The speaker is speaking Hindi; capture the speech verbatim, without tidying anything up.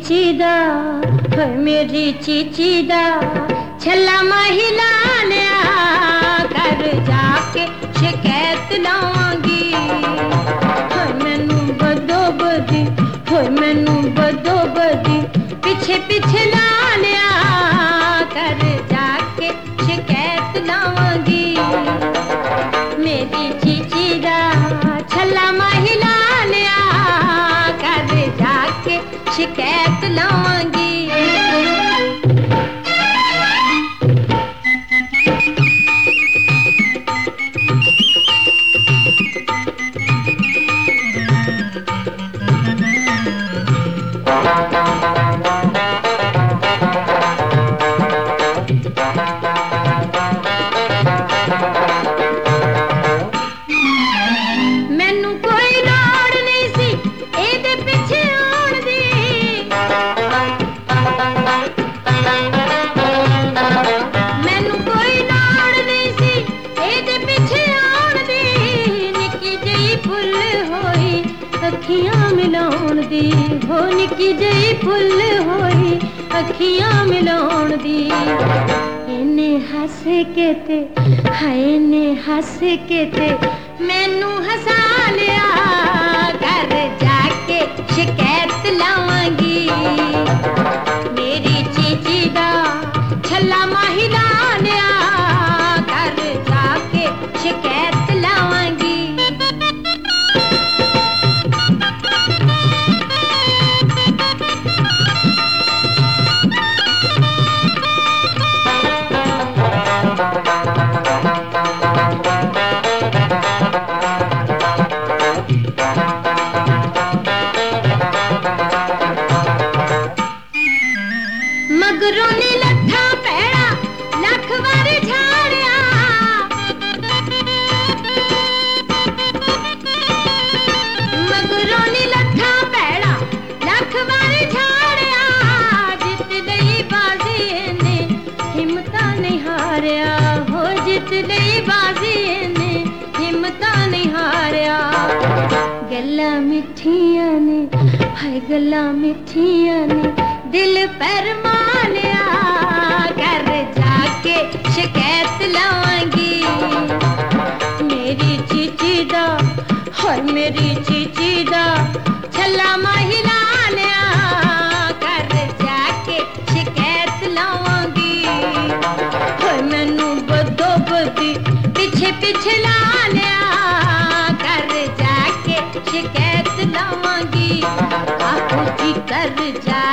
चीची दा, होए मेरी चीची दा छल्ला महिला लिया कर जाके शिकायत लावांगी। होए मैनू बदो बदी, होए मैनू बदो बदी पिछे पिछे ला लिया कर जाके शिकायत लावांगी। मेरी चीची दा छल्ला महिला लिया कर जाके शिकायत लावांगी। अखियां मिलाउण दी हो निक्की जई फुल होई अखियां मिलाउण दी। इन्ने हस के ते हाय इन्ने हस के ते मैनू हसा लिया घर जाके शिकायत लावांगी। मेरी चीची दा छल्ला महिला लिया घर जाके शिकायत लावांगी। मगरों ने लट्ठा पैड़ा लख बार झाड़िया, मगरों ने लट्ठा पैड़ा लख बार झाड़िया। जित लई बाजी ने हिम्मता नहीं हारिया, हो जित लई बाजी ने हिम्मता नहीं हारिया। गल्लां मिठियां ने हाय गल्लां मिठियां ने दिल पर मालिया घर जाके शिकायत लावांगी। मेरी चीची दा हाय मेरी चीची दा छल्ला महिला लिया घर जाके शिकायत लावांगी। हाय मैनू बदो बदी पिछे पिछे ला लिया घर जाके शिकायत लावांगी। आहो जी कर जा